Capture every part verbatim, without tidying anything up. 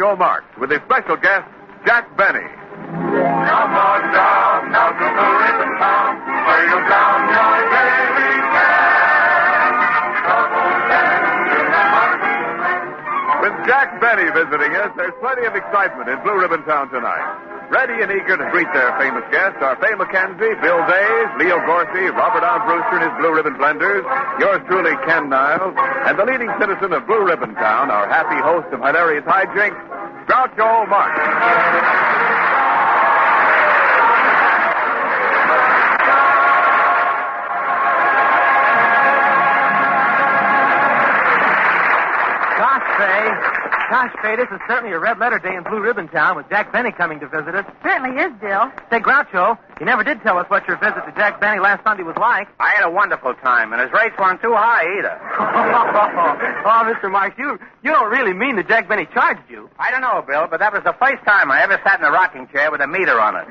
Groucho Marx with his special guest, Jack Benny. Come on down, now to Blue Ribbon Town, where you'll drown your daily care. Trouble then, you'll have With Jack Benny visiting us, there's plenty of excitement in Blue Ribbon Town tonight. Ready and eager to greet their famous guests are Fay McKenzie, Bill Days, Leo Gorsey, Robert R. Brewster and his Blue Ribbon Blenders, yours truly, Ken Niles, and the leading citizen of Blue Ribbon Town, our happy host of hilarious hijinks, Groucho Marx. Gosh, Fay. Gosh, Fay, this is certainly a red letter day in Blue Ribbon Town with Jack Benny coming to visit us. Certainly is, Bill. Say, Groucho, you never did tell us what your visit to Jack Benny last Sunday was like. I had a wonderful time, and his rates weren't too high either. Oh, Mister Marx, you, you don't really mean that Jack Benny charged you. I don't know, Bill, but that was the first time I ever sat in a rocking chair with a meter on it.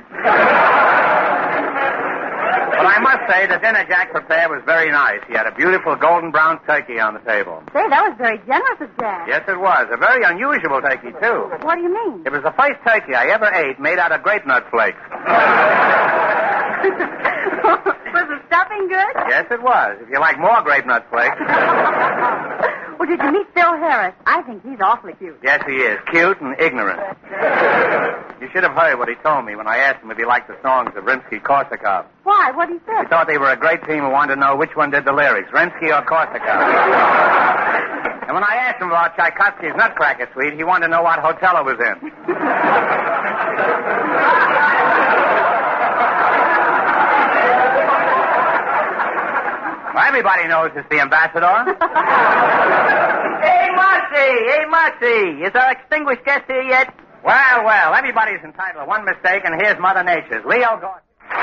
But I must say, the dinner Jack prepared was very nice. He had a beautiful golden brown turkey on the table. Say, that was very generous of Jack. Yes, it was. A very unusual turkey, too. What do you mean? It was the first turkey I ever ate made out of grape nut flakes. Was the stuffing good? Yes, it was. If you like more grape nut flakes. Well, did you meet Phil Harris? I think he's awfully cute. Yes, he is. Cute and ignorant. You should have heard what he told me when I asked him if he liked the songs of Rimsky-Korsakov. Why? What did he say? He thought they were a great team and wanted to know which one did the lyrics, Rimsky or Korsakov. And when I asked him about Tchaikovsky's Nutcracker Suite, he wanted to know what hotel it was in. Well, everybody knows it's the ambassador. Hey, Marcy! Hey, Marcy! Is our extinguished guest here yet? Well, well, everybody's entitled to one mistake, and here's Mother Nature's. Leo Gorsey.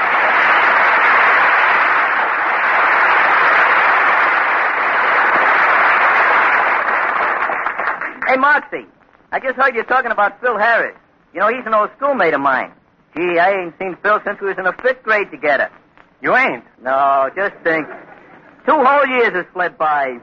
Hey, Marcy, I just heard you talking about Phil Harris. You know, he's an old schoolmate of mine. Gee, I ain't seen Phil since we was in the fifth grade together. You ain't? No, just think. Two whole years has fled by.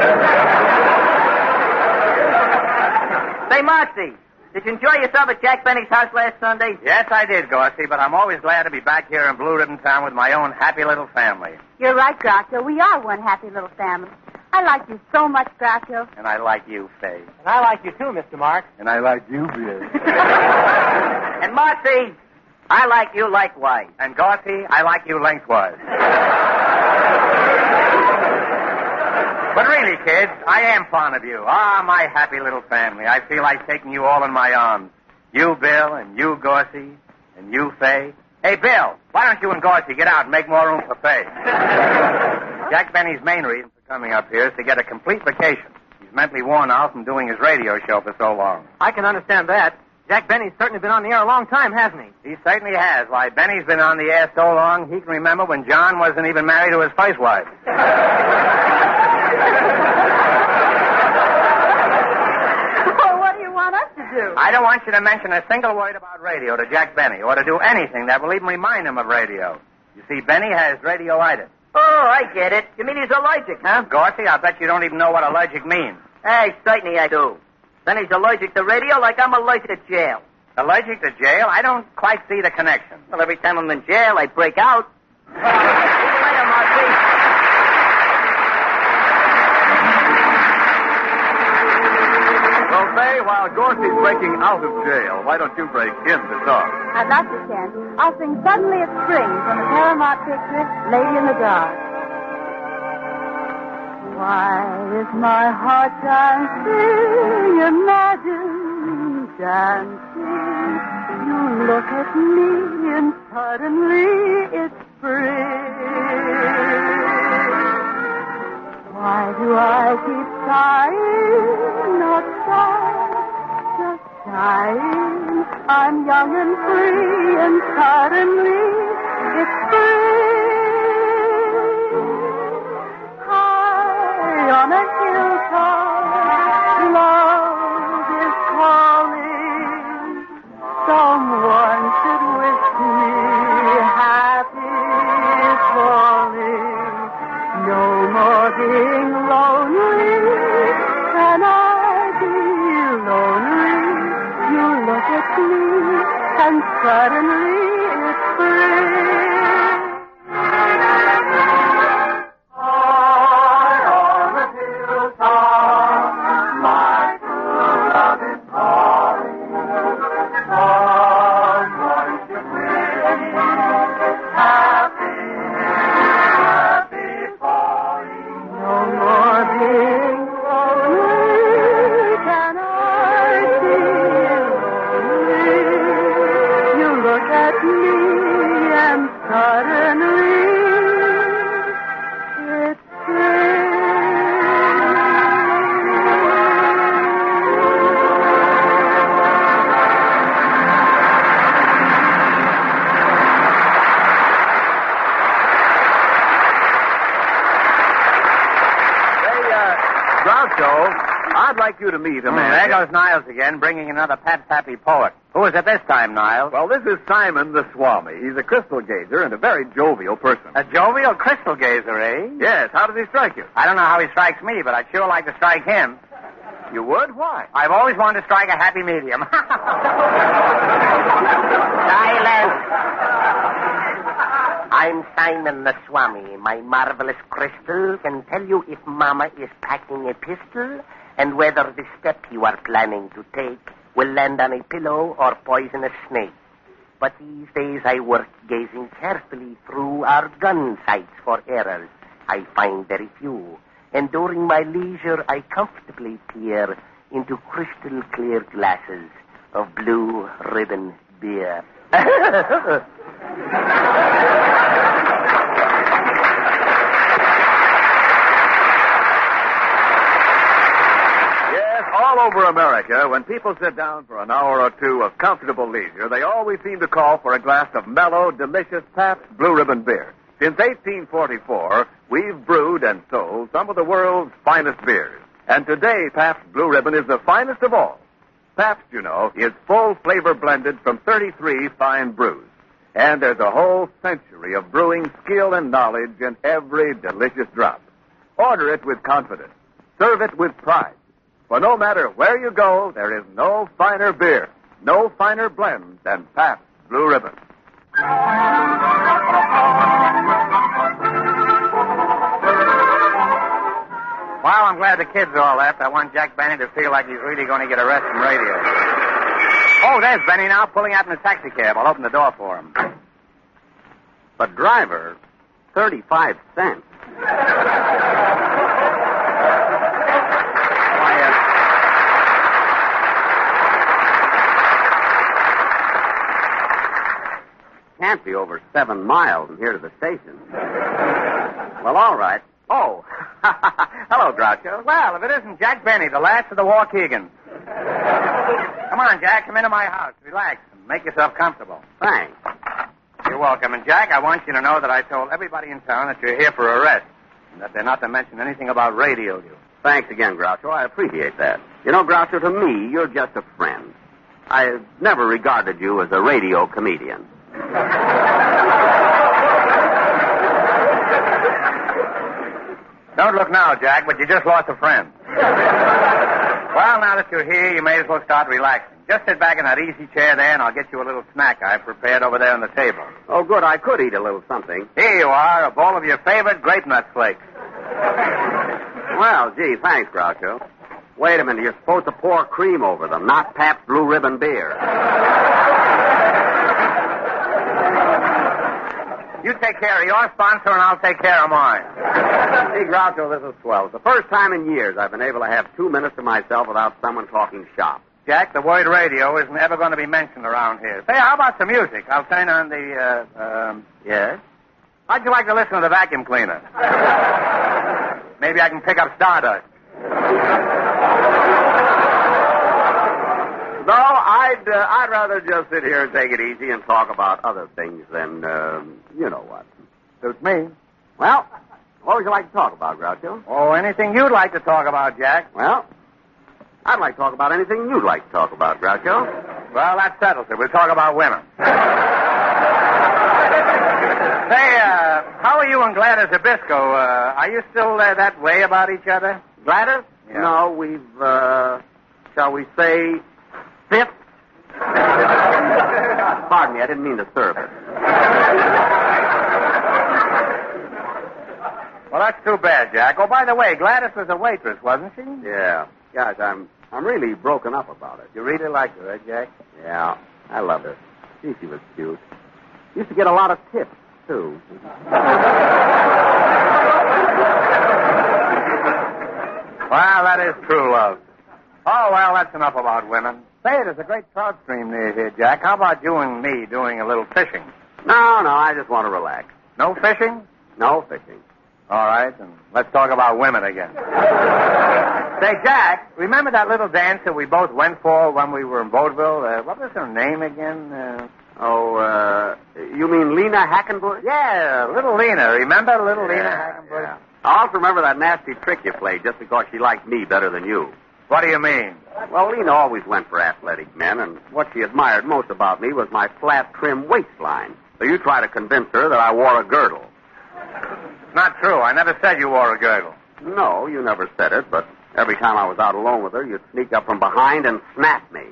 Say, Marcy, did you enjoy yourself at Jack Benny's house last Sunday? Yes, I did, Gorsey, but I'm always glad to be back here in Blue Ribbon Town with my own happy little family. You're right, Groucho. We are one happy little family. I like you so much, Groucho. And I like you, Fay. And I like you too, Mister Marx. And I like you, Bill. And Marcy, I like you likewise. And Gorsey, I like you lengthwise. But really, kids, I am fond of you. Ah, my happy little family. I feel like taking you all in my arms. You, Bill, and you, Gorsey, and you, Fay. Hey, Bill, why don't you and Gorsey get out and make more room for Fay? Jack Benny's main reason for coming up here is to get a complete vacation. He's mentally worn out from doing his radio show for so long. I can understand that. Jack Benny's certainly been on the air a long time, hasn't he? He certainly has. Why, Benny's been on the air so long, he can remember when John wasn't even married to his first wife. Well, what do you want us to do? I don't want you to mention a single word about radio to Jack Benny, or to do anything that will even remind him of radio. You see, Benny has radioitis. Oh, I get it. You mean he's allergic, huh? Gorsey, I bet you don't even know what allergic means. Hey, certainly I do. Then he's allergic to radio like I'm allergic to jail. Allergic to jail? I don't quite see the connection. Well, every time I'm in jail, I break out. See you later, Marcy. Well, Fay, while Gorsey's breaking out of jail, why don't you break in the song? I'd like to, Ken. I'll sing Suddenly It's Spring from the Paramount picture, Lady in the Dark. Why is my heart dancing, imagine dancing? You look at me and suddenly it's spring. Why do I keep sighing, not sighing, just sighing? I'm young and free and suddenly it's spring. On a hilltop, love is calling. Someone should wish me happy falling. No more being lonely. Can I be lonely? I'd like you to meet a Mm, man. there goes Niles again, bringing another Pat Pappy poet. Who is it this time, Niles? Well, this is Simon the Swami. He's a crystal gazer and a very jovial person. A jovial crystal gazer, eh? Yes, how does he strike you? I don't know how he strikes me, but I'd sure like to strike him. You would? Why? I've always wanted to strike a happy medium. Silence! I'm Simon the Swami. My marvelous crystal can tell you if Mama is packing a pistol and whether the step you are planning to take will land on a pillow or poison a snake. But these days I work gazing carefully through our gun sights for errors. I find very few. And during my leisure, I comfortably peer into crystal clear glasses of blue ribbon beer. All over America, when people sit down for an hour or two of comfortable leisure, they always seem to call for a glass of mellow, delicious Pabst Blue Ribbon beer. Since eighteen forty-four, we've brewed and sold some of the world's finest beers. And today, Pabst Blue Ribbon is the finest of all. Pabst, you know, is full flavor blended from thirty-three fine brews. And there's a whole century of brewing skill and knowledge in every delicious drop. Order it with confidence. Serve it with pride. For no matter where you go, there is no finer beer, no finer blend than Pabst Blue Ribbon. Well, I'm glad the kids are all left. I want Jack Benny to feel like he's really going to get a rest from radio. Oh, there's Benny now, pulling out in a taxi cab. I'll open the door for him. But driver, thirty-five cents. Why, uh... can't be over seven miles from here to the station. Well, all right. Oh, hello, Groucho. Well, if it isn't Jack Benny, the last of the Waukegans. Come on, Jack, come into my house. Relax and make yourself comfortable. Thanks. You're welcome. And, Jack, I want you to know that I told everybody in town that you're here for a rest and that they're not to mention anything about radio you. Thanks again, Groucho. I appreciate that. You know, Groucho, to me, you're just a friend. I've never regarded you as a radio comedian. Don't look now, Jack, but you just lost a friend. Well, now that you're here, you may as well start relaxing. Just sit back in that easy chair there, and I'll get you a little snack I've prepared over there on the table. Oh, good. I could eat a little something. Here you are, a bowl of your favorite grape nut flakes. Well, gee, thanks, Groucho. Wait a minute. You're supposed to pour cream over them, not Pabst Blue Ribbon beer. You take care of your sponsor, and I'll take care of mine. Hey, Groucho, this is swell. It's the first time in years I've been able to have two minutes to myself without someone talking shop. Jack, the word radio isn't ever going to be mentioned around here. Say, how about some music? I'll turn on the, uh, um, yes? How'd you like to listen to the vacuum cleaner? Maybe I can pick up Stardust. No, I'd uh, I'd rather just sit here and take it easy and talk about other things than, um, you know what. Suits me. Well, what would you like to talk about, Groucho? Oh, anything you'd like to talk about, Jack. Well, I'd like to talk about anything you'd like to talk about, Groucho. Well, that settles it. We'll talk about women. Say, uh, how are you and Gladys Zabisco? Uh, are you still uh, that way about each other? Gladys? Yeah. No, we've, uh, shall we say, fifth? Pardon me, I didn't mean to serve it. Well, that's too bad, Jack. Oh, by the way, Gladys was a waitress, wasn't she? Yeah. Gosh, I'm I'm really broken up about it. You really liked her, eh, Jack? Yeah, I love her. Gee, she was cute. Used to get a lot of tips, too. Well, that is true love. Oh, well, that's enough about women. Say, there's a great trout stream near here, Jack. How about you and me doing a little fishing? No, no, I just want to relax. No fishing? No fishing. All right, and let's talk about women again. Say, Jack, remember that little dance that we both went for when we were in Vaudeville? Uh, what was her name again? Uh... Oh, uh, you mean Lena Hackenbush? Yeah, little Lena. Remember little yeah, Lena Hackenbush? Yeah. I also remember that nasty trick you played just because she liked me better than you. What do you mean? Well, Lena always went for athletic men, and what she admired most about me was my flat, trim waistline. So you try to convince her that I wore a girdle. Not true. I never said you wore a girdle. No, you never said it, but every time I was out alone with her, you'd sneak up from behind and snap me.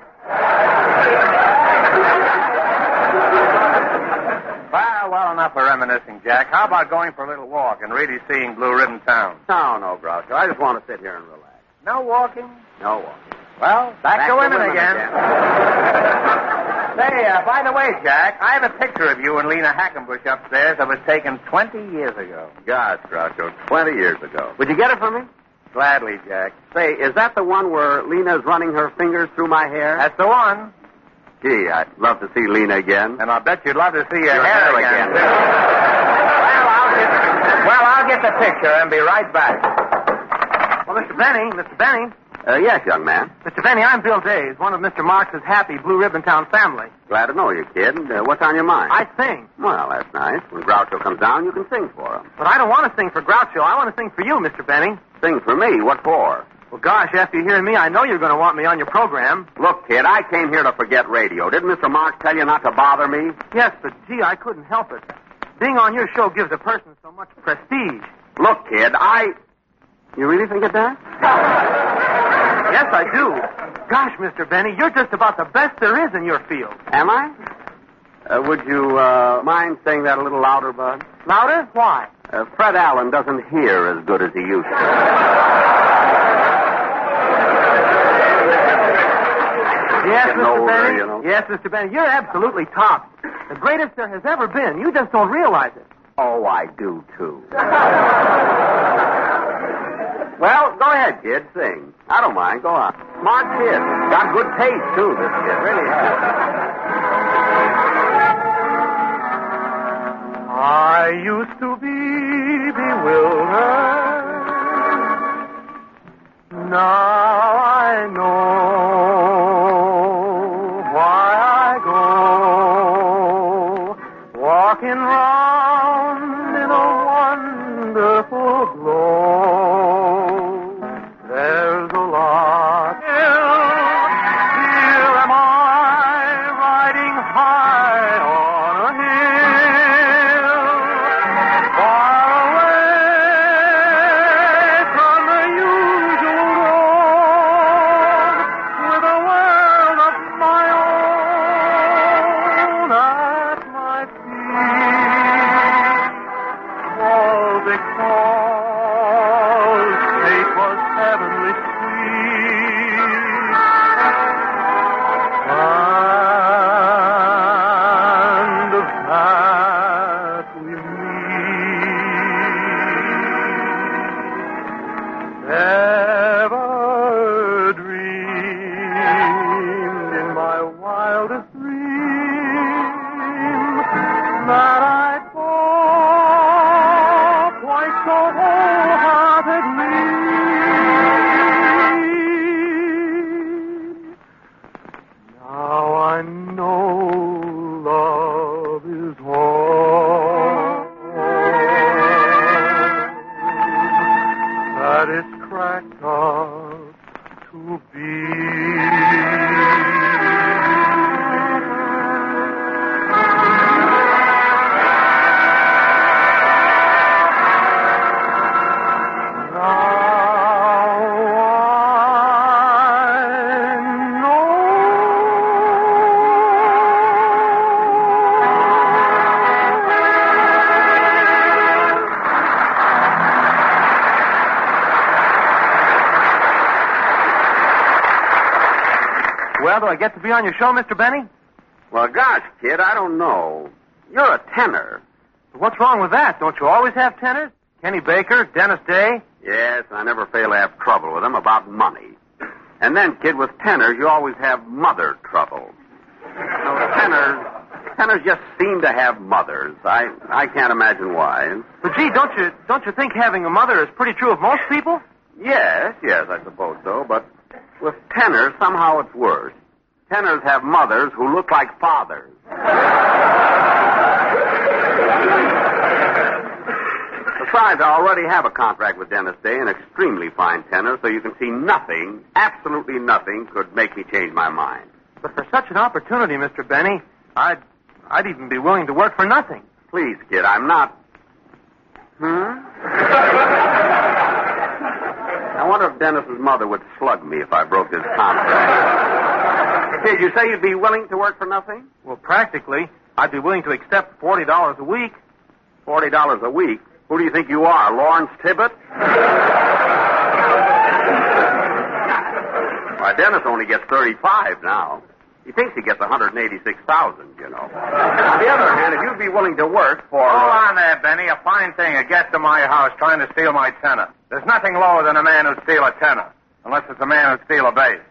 Well, well, enough of reminiscing, Jack. How about going for a little walk and really seeing Blue Ribbon Town? No, no, Groucho. I just want to sit here and relax. No walking? No walking. Well, back, Back to to women, women again. again. Say, uh, by the way, Jack, I have a picture of you and Lena Hackenbush upstairs that was taken twenty years ago. Gosh, Groucho, twenty years ago. Would you get it for me? Gladly, Jack. Say, is that the one where Lena's running her fingers through my hair? That's the one. Gee, I'd love to see Lena again. And I'll bet you'd love to see your, Your hair, hair again. again. well, I'll get, well, I'll get the picture and be right back. Well, Mister Benny, Mister Benny. Uh, yes, young man. Mister Benny, I'm Bill Days, one of Mister Marx's happy Blue Ribbon Town family. Glad to know you, kid. Uh, what's on your mind? I sing. Well, that's nice. When Groucho comes down, you can sing for him. But I don't want to sing for Groucho. I want to sing for you, Mister Benny. Sing for me? What for? Well, gosh, after hearing me, I know you're going to want me on your program. Look, kid, I came here to forget radio. Didn't Mister Marx tell you not to bother me? Yes, but gee, I couldn't help it. Being on your show gives a person so much prestige. Look, kid, I... You really think it does? Yes, I do. Gosh, Mister Benny, you're just about the best there is in your field. Am I? Uh, would you uh, mind saying that a little louder, Bud? Louder? Why? Uh, Fred Allen doesn't hear as good as he used to. Yes, Getting Mister older, Benny. you know. Yes, Mister Benny, you're absolutely top. The greatest there has ever been. You just don't realize it. Oh, I do, too. Well, go ahead, kid. Sing. I don't mind. Go on. Smart kid. Got good taste, too, this kid. Really has. I used to be bewildered. Now I know why I go walking round in a wonderful glow. There's a lot. Here am I riding high on a hill, far away from the usual road, with a world of my own at my feet. All because fate was heavenly sweet. And of that we meet. Never dreamed in my wildest dream that I'd fall quite so wholeheartedly. Now I know love is all that it's cracked up to be. Well, do I get to be on your show, Mister Benny? Well, gosh, kid, I don't know. You're a tenor. What's wrong with that? Don't you always have tenors? Kenny Baker, Dennis Day? Yes, I never fail to have trouble with them about money. And then, kid, with tenors, you always have mother trouble. You know, tenors, tenors just seem to have mothers. I, I can't imagine why. But gee, don't you don't you think having a mother is pretty true of most people? Yes, yes, I suppose so. But with tenors, somehow it's worse. Tenors have mothers who look like fathers. Besides, Besides, I already have a contract with Dennis Day, an extremely fine tenor, so you can see nothing, absolutely nothing, could make me change my mind. But for such an opportunity, Mister Benny, I'd, I'd even be willing to work for nothing. Please, kid, I'm not... Hmm? I wonder if Dennis's mother would slug me if I broke this contract. Kid, you say you'd be willing to work for nothing? Well, practically, I'd be willing to accept forty dollars a week. Forty dollars a week? Who do you think you are, Lawrence Tibbett? Why, Dennis only gets thirty-five now. He thinks he gets one hundred eighty-six thousand, you know. On the other hand, if you'd be willing to work for... Hold on there, Benny. A fine thing, a guest of my house trying to steal my tenor. There's nothing lower than a man who'd steal a tenor, unless it's a man who'd steal a bass.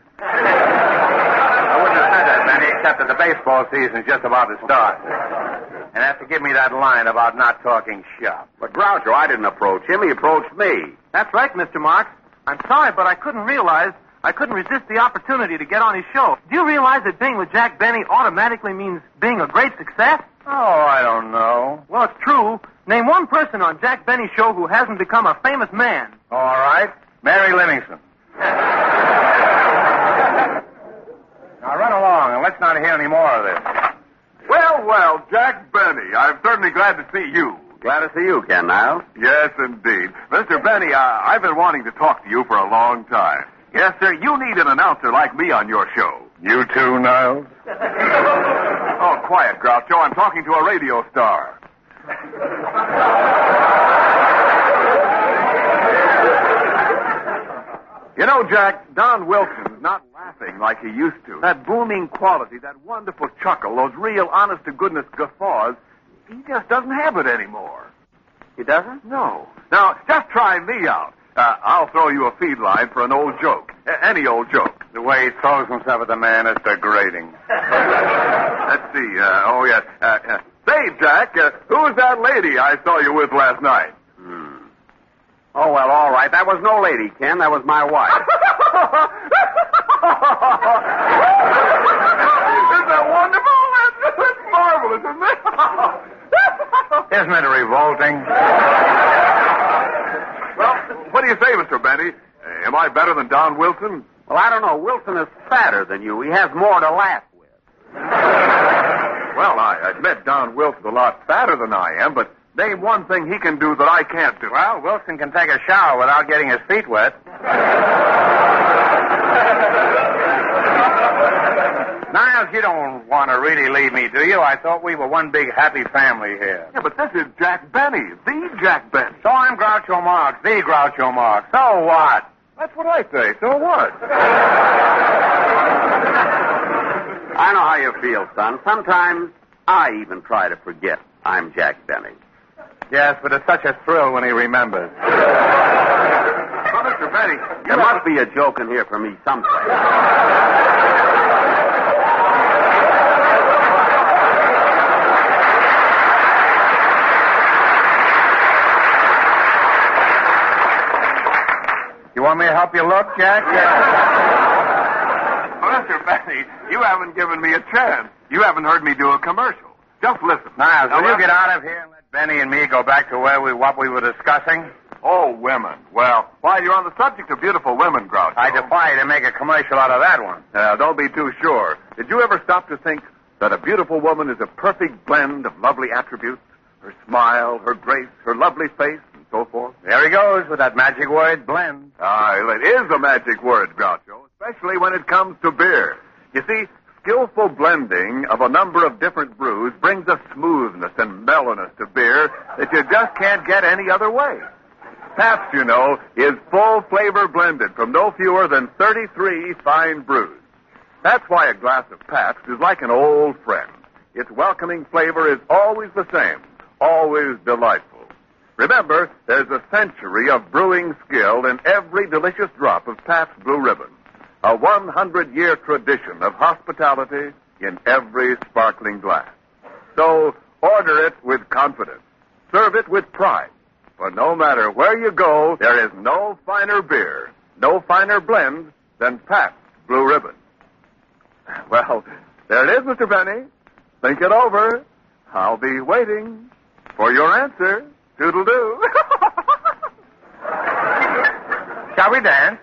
I wouldn't have said that, Benny, except that the baseball season's just about to start. And have to give me that line about not talking shop. But Groucho, I didn't approach him. He approached me. That's right, Mister Marks. I'm sorry, but I couldn't realize... I couldn't resist the opportunity to get on his show. Do you realize that being with Jack Benny automatically means being a great success? Oh, I don't know. Well, it's true. Name one person on Jack Benny's show who hasn't become a famous man. All right. Mary Livingston. Now run along, and let's not hear any more of this. Well, well, Jack Benny, I'm certainly glad to see you. Glad to see you, Ken Niles. Yes, indeed. Mister Benny, uh, I've been wanting to talk to you for a long time. Yes, sir, you need an announcer like me on your show. You too, Niles? Oh, quiet, Groucho. I'm talking to a radio star. You know, Jack, Don Wilson's not laughing like he used to. That booming quality, that wonderful chuckle, those real honest-to-goodness guffaws, he just doesn't have it anymore. He doesn't? No. Now, just try me out. Uh, I'll throw you a feed line for an old joke. A- any old joke. The way he throws himself at the man is degrading. Let's see. Uh, oh, yes. Uh, uh, say, Jack, uh, who was that lady I saw you with last night? Hmm. Oh, well, all right. That was no lady, Ken. That was my wife. Isn't that wonderful? That's, that's marvelous, isn't it? Isn't it revolting? Well, what do you say, Mister Benny? Uh, am I better than Don Wilson? Well, I don't know. Wilson is fatter than you. He has more to laugh with. Well, I admit Don Wilson's a lot fatter than I am, but name one thing he can do that I can't do. Well, Wilson can take a shower without getting his feet wet. Niles, you don't want to really leave me, do you? I thought we were one big happy family here. Yeah, but this is Jack Benny, the Jack Benny. So I'm Groucho Marx, the Groucho Marx. So what? That's what I say. So what? I know how you feel, son. Sometimes I even try to forget I'm Jack Benny. Yes, but it's such a thrill when he remembers. Well, Mister Benny, there must be a joke in here for me someplace. You want me to help you look, Jack? Well, Mister Benny, you haven't given me a chance. You haven't heard me do a commercial. Just listen. Niles, will Now, you get out of here and let Benny and me go back to where we what we were discussing? Oh, women. Well, while you're on the subject of beautiful women, Groucho. I defy you to make a commercial out of that one. Uh, don't be too sure. Did you ever stop to think that a beautiful woman is a perfect blend of lovely attributes? Her smile, her grace, her lovely face, and so forth? There he goes with that magic word, blend. Ah, it is a magic word, Groucho, especially when it comes to beer. You see, skillful blending of a number of different brews brings a smoothness and mellowness to beer that you just can't get any other way. Pabst, you know, is full flavor blended from no fewer than thirty-three fine brews. That's why a glass of Pabst is like an old friend. Its welcoming flavor is always the same, always delightful. Remember, there's a century of brewing skill in every delicious drop of Pabst Blue Ribbon. A hundred-year tradition of hospitality in every sparkling glass. So order it with confidence. Serve it with pride. For no matter where you go, there is no finer beer, no finer blend than Pabst Blue Ribbon. Well, there it is, Mister Benny. Think it over. I'll be waiting for your answer. Toodle-doo. shall we dance?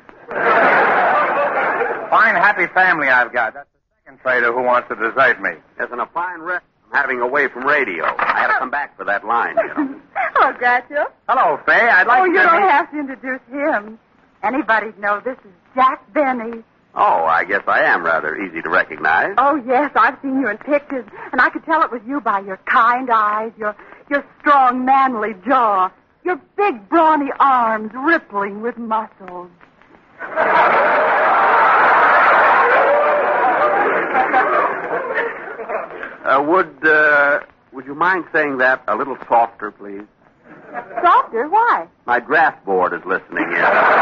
Fine, happy family I've got. That's the second trader who wants to desert me. Yes, and a fine rest I'm having away from radio. I had to come back for that line, you know. Hello, Groucho. Hello, Fay. I'd like Oh, to... you don't meet- have to introduce him. Anybody'd know this is Jack Benny. Oh, I guess I am rather easy to recognize. Oh, yes, I've seen you in pictures, and I could tell it was you by your kind eyes, your your strong, manly jaw, your big, brawny arms rippling with muscles. Uh, would, uh, would you mind saying that a little softer, please? Softer? Why? My draft board is listening in.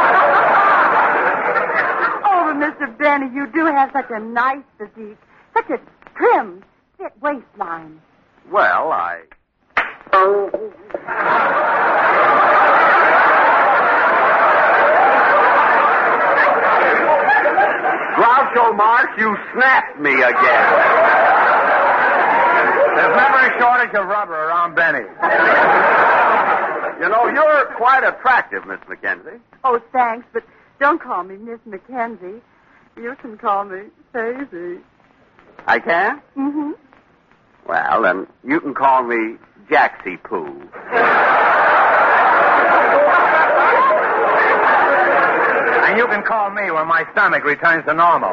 Oh, but Mister Benny, you do have such a nice physique, such a trim, fit waistline. Well, I... Groucho Marx, you snapped me again. There's never a shortage of rubber around Benny. You know, you're quite attractive, Miss Mackenzie. Oh, thanks, but don't call me Miss Mackenzie. You can call me Daisy. I can? Mm-hmm. Well, then you can call me Jaxie Poo. And you can call me when my stomach returns to normal.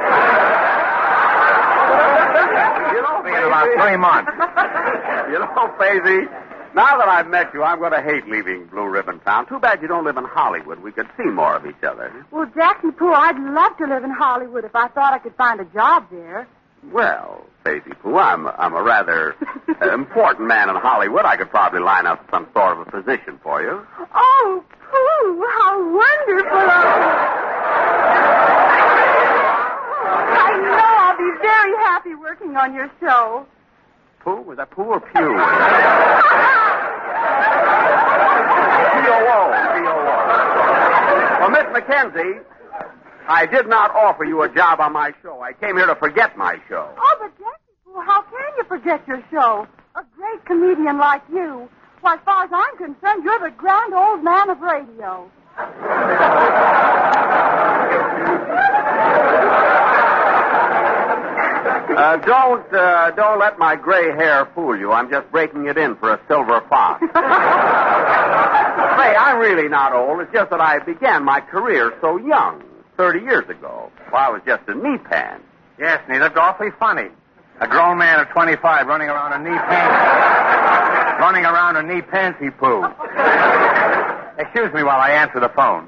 You know, In about three months. You know, Faisy, now that I've met you, I'm going to hate leaving Blue Ribbon Town. Too bad you don't live in Hollywood. We could see more of each other. Well, Jackie Pooh, I'd love to live in Hollywood if I thought I could find a job there. Well, Faisy Pooh, I'm, I'm a rather uh, important man in Hollywood. I could probably line up some sort of a position for you. Oh, Pooh, how wonderful. I know I'll be very happy working on your show. Pooh? Was that Pooh or Pew? P O O. P O O. Well, Miss Mackenzie, I did not offer you a job on my show. I came here to forget my show. Oh, but Jackie Pooh, how can you forget your show? A great comedian like you. Why, as far as I'm concerned, you're the grand old man of radio. Uh, don't, uh, don't let my gray hair fool you. I'm just breaking it in for a silver fox. Say, I'm really not old. It's just that I began my career so young, thirty years ago. Well, I was just a knee pan. Yes, and he looked awfully funny. A grown man of twenty-five running around a knee pants. running around a knee pantsy poo. Excuse me while I answer the phone.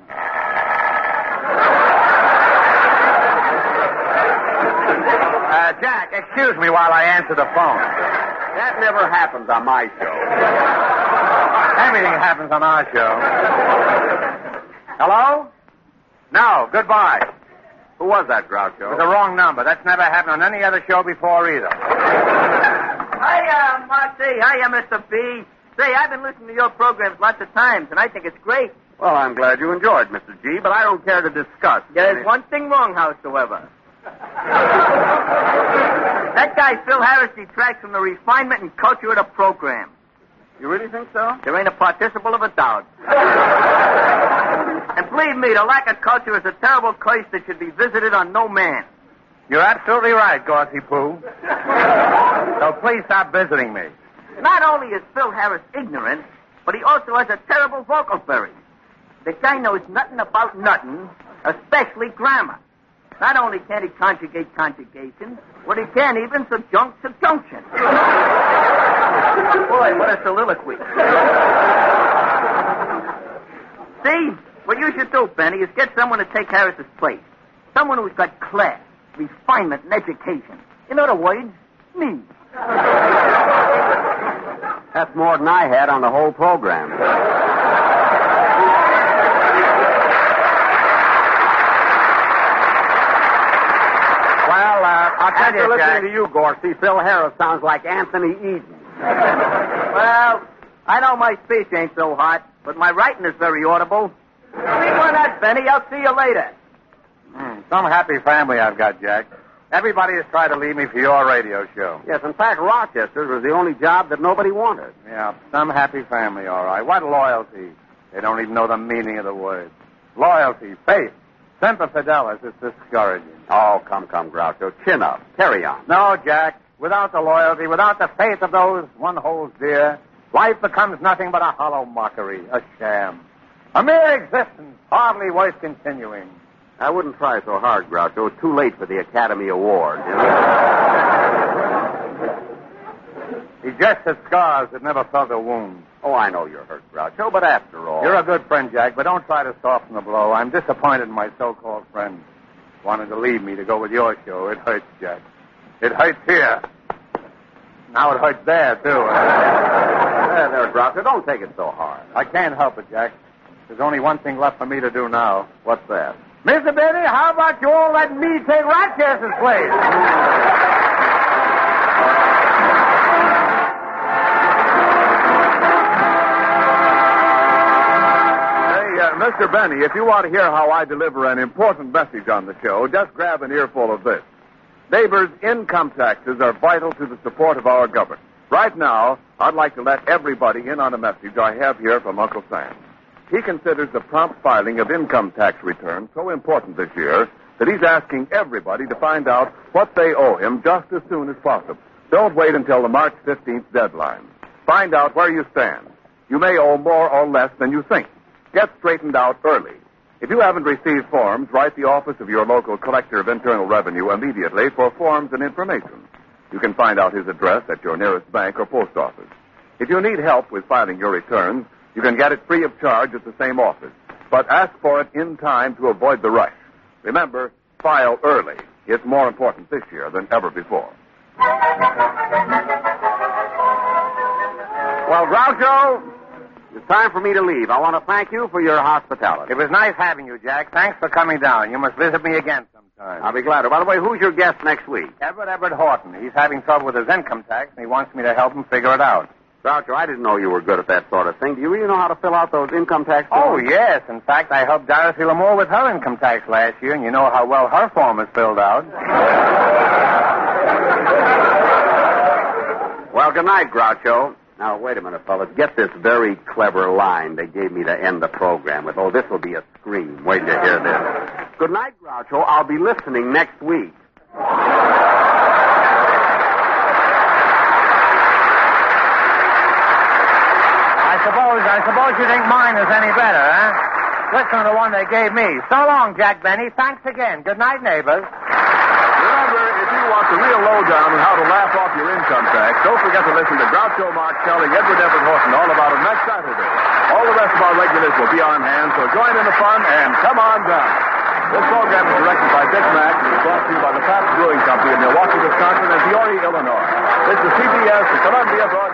Uh, Jack, excuse me while I answer the phone. That never happens on my show. Everything happens on our show. Hello? No, goodbye. Who was that, It Groucho? was the wrong number. That's never happened on any other show before either. Hiya, Marcy. Hiya, Mister B. Say, I've been listening to your programs lots of times, and I think it's great. Well, I'm glad you enjoyed, Mister G, but I don't care to discuss. There's one thing wrong, howsoever. That guy, Phil Harris, detracts from the refinement and culture of the program. You really think so? There ain't a participle of a doubt. And believe me, the lack of culture is a terrible curse that should be visited on no man. You're absolutely right, Gorsey Pooh. So please stop visiting me. Not only is Phil Harris ignorant, but he also has a terrible vocal berry. The guy knows nothing about nothing, especially grammar. Not only can't he conjugate conjugation, but he can't even subjunct subjunction. Boy, what a soliloquy. See, what you should do, Benny, is get someone to take Harris's place. Someone who's got class, refinement, and education. In other words, me. That's more than I had on the whole program. Well, uh, I'll tell After you, listening Jack. to you, Gorsey, Phil Harris sounds like Anthony Eden. Well, I know my speech ain't so hot, but my writing is very audible. Think on that, Benny. I'll see you later. Hmm, some happy family I've got, Jack. Everybody has tried to leave me for your radio show. Yes, in fact, Rochester's was the only job that nobody wanted. Yeah, some happy family, all right. What loyalty. They don't even know the meaning of the words. loyalty, faith, semper fidelis. It's discouraging. Oh, come, come, Groucho. Chin up. Carry on. No, Jack. Without the loyalty, without the faith of those one holds dear, life becomes nothing but a hollow mockery, a sham. A mere existence, hardly worth continuing. I wouldn't try so hard, Groucho. It's too late for the Academy Award. He just has scars that never felt a wound. Oh, I know you're hurt, Groucho, but after all... You're a good friend, Jack, but don't try to soften the blow. I'm disappointed in my so-called friend. Wanted to leave me to go with your show. It hurts, Jack. It hurts here. Now it hurts there, too. There, there, Groucho. Don't take it so hard. I can't help it, Jack. There's only one thing left for me to do now. What's that? Mister Benny, how about you all let me take Rochester's place? Mister Benny, if you want to hear how I deliver an important message on the show, just grab an earful of this. Neighbors, income taxes are vital to the support of our government. Right now, I'd like to let everybody in on a message I have here from Uncle Sam. He considers the prompt filing of income tax returns so important this year that he's asking everybody to find out what they owe him just as soon as possible. Don't wait until the March fifteenth deadline. Find out where you stand. You may owe more or less than you think. Get straightened out early. If you haven't received forms, write the office of your local collector of internal revenue immediately for forms and information. You can find out his address at your nearest bank or post office. If you need help with filing your returns, you can get it free of charge at the same office. But ask for it in time to avoid the rush. Remember, file early. It's more important this year than ever before. Well, Groucho, it's time for me to leave. I want to thank you for your hospitality. It was nice having you, Jack. Thanks for coming down. You must visit me again sometime. I'll be glad to. By the way, who's your guest next week? Everett Everett Horton. He's having trouble with his income tax, and he wants me to help him figure it out. Groucho, I didn't know you were good at that sort of thing. Do you really know how to fill out those income tax Oh, forms? yes. In fact, I helped Dorothy Lamour with her income tax last year, and you know how well her form is filled out. Well, good night, Groucho. Now, wait a minute, fellas. Get this very clever line they gave me to end the program with. Oh, this will be a scream. Wait till you hear this. Good night, Groucho. I'll be listening next week. I suppose, I suppose you think mine is any better, huh? Listen to the one they gave me. So long, Jack Benny. Thanks again. Good night, neighbors. Remember, if you want the real lowdown on how to laugh off your income tax, don't forget to listen to Groucho Marx telling Edward Everett Horton all about it next Saturday. All the rest of our regulars will be on hand, so join in the fun and come on down. This program is directed by Dick Mack and is brought to you by the Pabst Brewing Company in Milwaukee, Wisconsin and Peoria, Illinois. This is C B S, the Columbia Broadcasting